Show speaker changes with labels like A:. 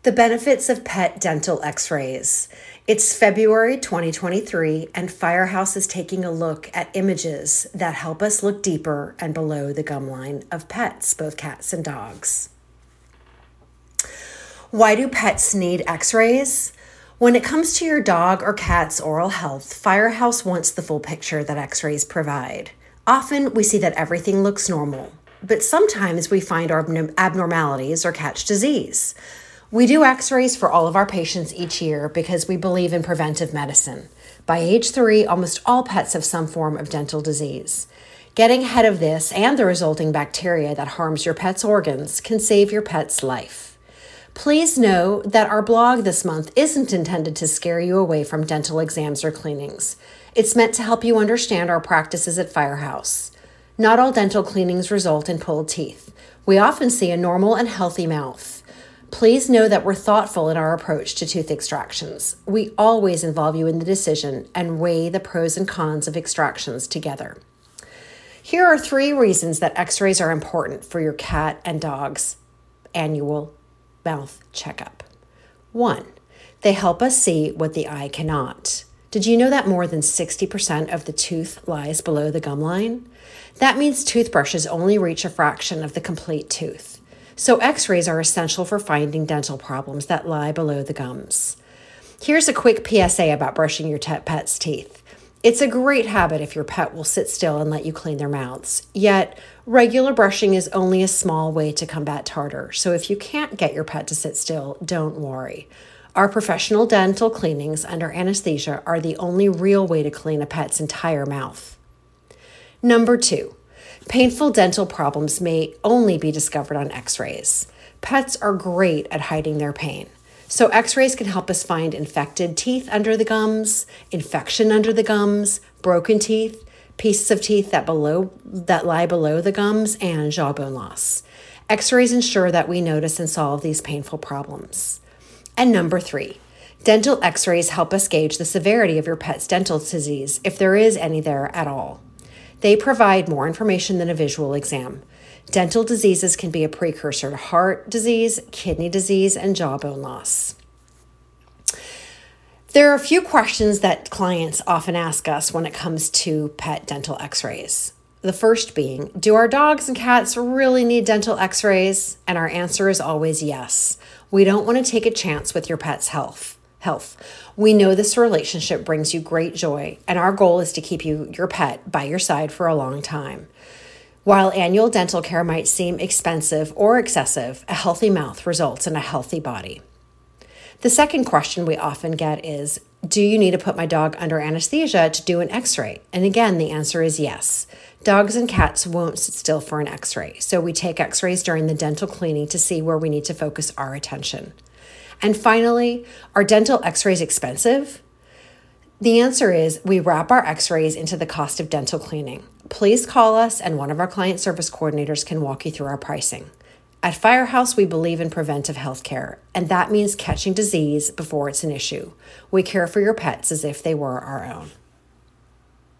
A: The benefits of pet dental x-rays. It's February 2023, and Firehouse is taking a look at images that help us look deeper and below the gum line of pets, both cats and dogs. Why do pets need x-rays? When it comes to your dog or cat's oral health, Firehouse wants the full picture that x-rays provide. Often we see that everything looks normal, but sometimes we find abnormalities or catch disease. We do x-rays for all of our patients each year because we believe in preventive medicine. By age 3, almost all pets have some form of dental disease. Getting ahead of this and the resulting bacteria that harms your pet's organs can save your pet's life. Please know that our blog this month isn't intended to scare you away from dental exams or cleanings. It's meant to help you understand our practices at Firehouse. Not all dental cleanings result in pulled teeth. We often see a normal and healthy mouth. Please know that we're thoughtful in our approach to tooth extractions. We always involve you in the decision and weigh the pros and cons of extractions together. Here are 3 reasons that x-rays are important for your cat and dog's annual mouth checkup. 1, they help us see what the eye cannot. Did you know that more than 60% of the tooth lies below the gum line? That means toothbrushes only reach a fraction of the complete tooth. So x-rays are essential for finding dental problems that lie below the gums. Here's a quick PSA about brushing your pet's teeth. It's a great habit if your pet will sit still and let you clean their mouths. Yet, regular brushing is only a small way to combat tartar. So if you can't get your pet to sit still, don't worry. Our professional dental cleanings under anesthesia are the only real way to clean a pet's entire mouth. Number 2. Painful dental problems may only be discovered on x-rays. Pets are great at hiding their pain. So x-rays can help us find infected teeth under the gums, infection under the gums, broken teeth, pieces of teeth that lie below the gums, and jawbone loss. X-rays ensure that we notice and solve these painful problems. And number 3, dental x-rays help us gauge the severity of your pet's dental disease, if there is any there at all. They provide more information than a visual exam. Dental diseases can be a precursor to heart disease, kidney disease, and jawbone loss. There are a few questions that clients often ask us when it comes to pet dental x-rays. The first being, do our dogs and cats really need dental x-rays? And our answer is always yes. We don't want to take a chance with your pet's health. We know this relationship brings you great joy, and our goal is to keep your pet by your side for a long time. While annual dental care might seem expensive or excessive, a healthy mouth results in a healthy body. The second question we often get is, do you need to put my dog under anesthesia to do an x-ray? And again, the answer is yes. Dogs and cats won't sit still for an x-ray, so we take x-rays during the dental cleaning to see where we need to focus our attention. And finally, are dental x-rays expensive? The answer is we wrap our x-rays into the cost of dental cleaning. Please call us and one of our client service coordinators can walk you through our pricing. At Firehouse, we believe in preventive health care, and that means catching disease before it's an issue. We care for your pets as if they were our own.